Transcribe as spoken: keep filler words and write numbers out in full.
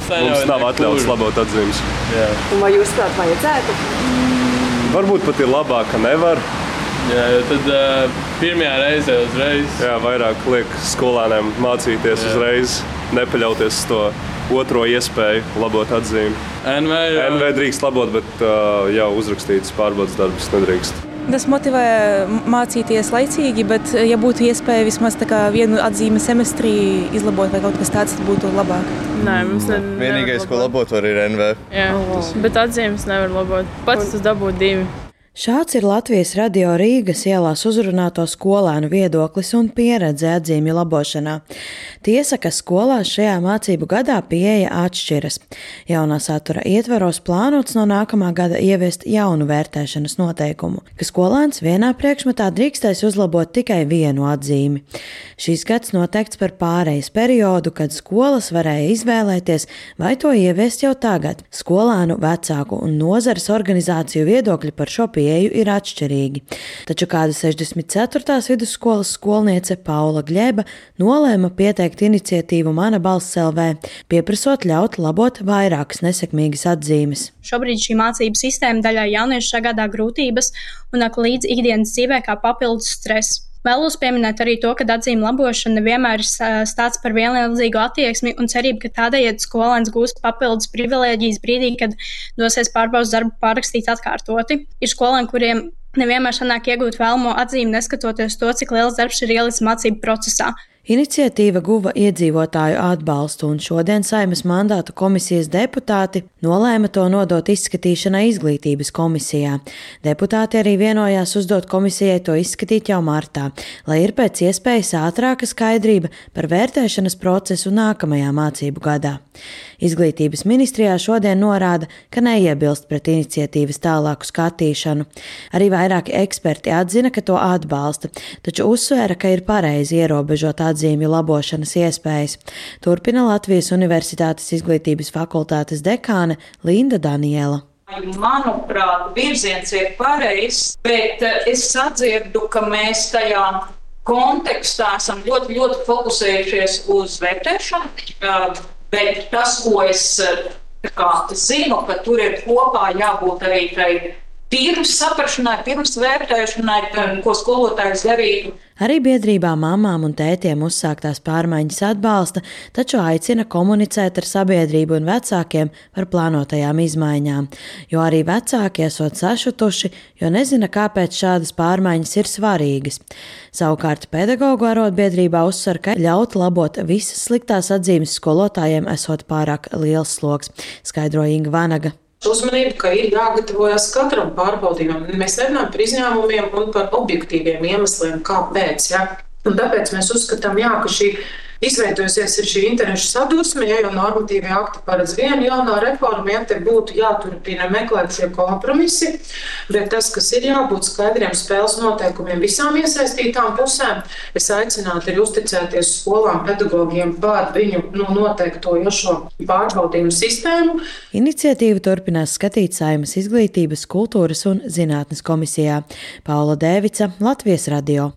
mums nav atļauts labot atzīmes. Jā. Un vai jūs tādu vajadzētu? Varbūt pat ir labāk, ka nevar. Jā, jo tad uh, pirmajā reizē uzreiz. Jā, vairāk liek skolēniem mācīties Jā. uzreiz, nepaļauties uz to otro iespēju labot atzīmi. N V, jau... N V drīkst labot, bet uh, jau uzrakstītas pārbaudas darbus nedrīkst. Tas motivē mācīties laicīgi, bet ja būtu iespēja vismaz tā kā vienu atzīmi semestrī izlabot vai kaut kas tāds, tad būtu labāk. Nē, mums ne, Vienīgais, ko labot var, ir N V. Jā, oh. bet atzīmes nevar labot. Pats tas dabūt divi. Šāds ir Latvijas Radio Rīgas ielās uzrunāto skolēnu viedoklis un pieredze atzīmju labošanā. Tiesa, ka skolās šajā mācību gadā pieeja atšķiras. Jaunā satura ietvaros plānots no nākamā gada ieviest jaunu vērtēšanas noteikumu, ka skolēns vienā priekšmetā drīkstēs uzlabot tikai vienu atzīmi. Šīs gads noteikts par pārejas periodu, kad skolas varēja izvēlēties, vai to ieviest jau tagad. Skolēnu, vecāku un nozares organizāciju viedokļi par šo pieeju ir atšķirīgi. Taču kāda sešdesmit ceturtās vidusskolas skolniece Paula Gļeba nolēma pieteikt iniciatīvu Mana balss L V, pieprasot ļaut labot vairākas nesekmīgas atzīmes. Šobrīd šī mācību sistēma daļai jauniešu sagādā grūtības un nāk līdz ikdienas dzīvē kā papildus stress. Vēlos pieminēt arī to, ka atzīme labošana nevienmēr ir stāsts par vienlīdzīgu attieksmi un cerību, ka tādējādi skolēns gūs papildus privilēģijas brīdī, kad dosies pārbaudas darbu pārrakstīt atkārtoti. Ir skolēni, kuriem nevienmēr sanāk iegūt vēlamo atzīmi, neskatoties to, cik liels darbs ir ielikts mācību procesā. Iniciatīva guva iedzīvotāju atbalstu, un šodien Saeimas mandātu komisijas deputāti nolēma to nodot izskatīšanai izglītības komisijā. Deputāti arī vienojās uzdot komisijai to izskatīt jau martā, lai ir pēc iespējas ātrāka skaidrība par vērtēšanas procesu nākamajā mācību gadā. Izglītības ministrijā šodien norāda, ka neiebilst pret iniciatīvas tālāku skatīšanu. Arī vairāki eksperti atzina, ka to atbalsta, taču uzsvēra, ka ir pareizi ierobežot atzīmju labošanas iespējas. Turpina Latvijas Universitātes izglītības fakultātes dekāne Linda Daniela. Manuprāt, virziens ir pareizs, bet es sadzirdu, ka mēs tajā kontekstā esam ļoti, ļoti fokusējušies uz vērtēšanu. Bet tas, ko es kā, zinu, ka tur ir kopā jābūt arī tai pirms saprašanai, pirms vērtēšanai, ko skolotājs darītu. Arī biedrībā mamām un tētiem uzsāktās pārmaiņas atbalsta, taču aicina komunicēt ar sabiedrību un vecākiem par plānotajām izmaiņām, jo arī vecāki esot sašutuši, jo nezina, kāpēc šādas pārmaiņas ir svarīgas. Savukārt pedagogu arotbiedrībā uzsver, ka ļaut labot visas sliktās atzīmes skolotājiem esot pārāk liels sloks, skaidro Inga Vanaga. Uzmanību, ka ir jāgatavojas katram pārbaudījumam. Mēs nerunājam par izņēmumiem un par objektīviem iemesliem, kāpēc. Ja? Un tāpēc mēs uzskatām, jā, ka šī izveidojusies ir šī interešu sadursme, ja jau normatīvie akti paredz vienu jaunā reformu, ja te būtu jāturpina meklēt šie kompromisi, bet tas, kas ir jābūt skaidriem spēles noteikumiem visām iesaistītām pusēm, es aicinātu arī uzticēties skolām, pedagogiem par viņu nu, noteikto šo pārbaudījumu sistēmu. Iniciatīva turpinās skatīt Saeimas izglītības, kultūras un zinātnes komisijā. Paula Dēvica, Latvijas Radio.